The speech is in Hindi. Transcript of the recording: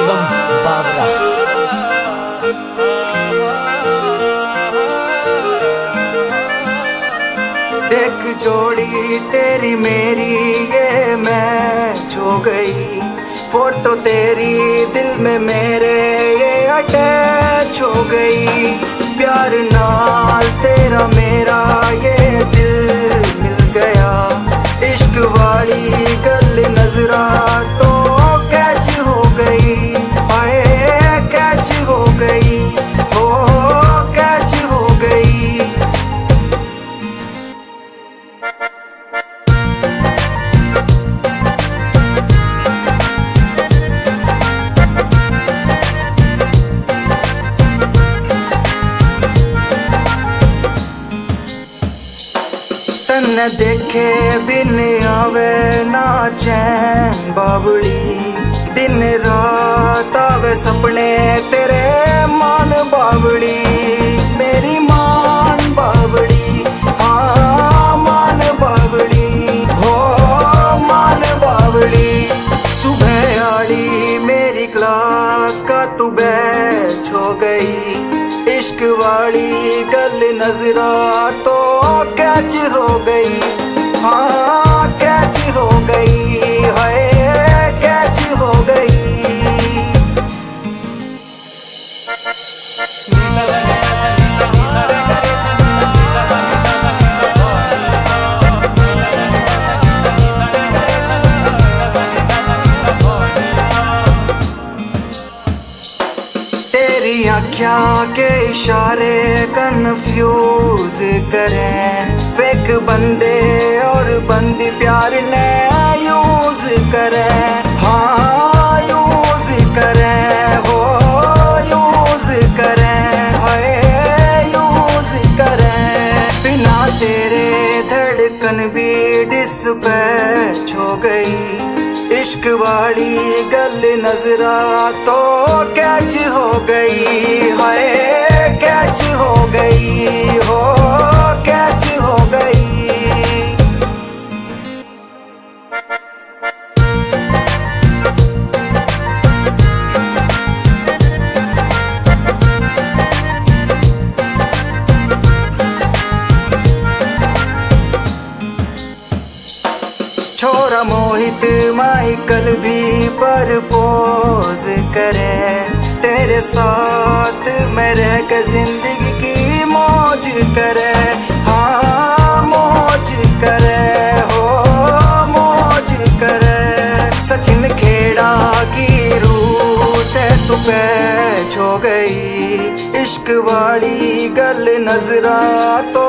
शिवम बाबरा। देख जोड़ी तेरी मेरी ये मैच हो गई, फोटो तेरी दिल में मेरे ये अटैच हो गई। प्यार नाल तेरा मेरा ये दिल मिल गया, इश्क वाली गल नजरा तो कैच हो गई। हाय कैच हो गई, हो कैच हो गई। तन्ने देखे बिन आवे ना चैन बावली, दिन रात आवे सपने तेरे मान बावली। मेरी मान बावली, हाँ मान बावली, हो मान बावली। सुबह आली मेरी क्लास का तू बैच हो गई, इश्क वाली गल नजरा तो कैच हो गई। हाँ कैच हो गई, हाय कैच हो गई। तेरी आँखियाँ के इशारे कन्फ्यूज करें, फेक बंदे और बंदी प्यार ने यूज करें। हाँ यूज करें, हो यूज करें, हाय यूज करें। बिना तेरे धड़कन भी डिस्पैच हो गई, इश्क वाली गल नजरा तो कैच हो गई। हाय कैच हो गई, हो कैच हो गई। छोरा मोहित माइकल भी प्रपोज करे, तेरे साथ मैं रह के जिंदगी की मौज करे। हाँ मौज करे, हो मौज करे। सचिन खेड़ा की रूह से तू पैच हो गई, इश्क वाली गल नजरा तो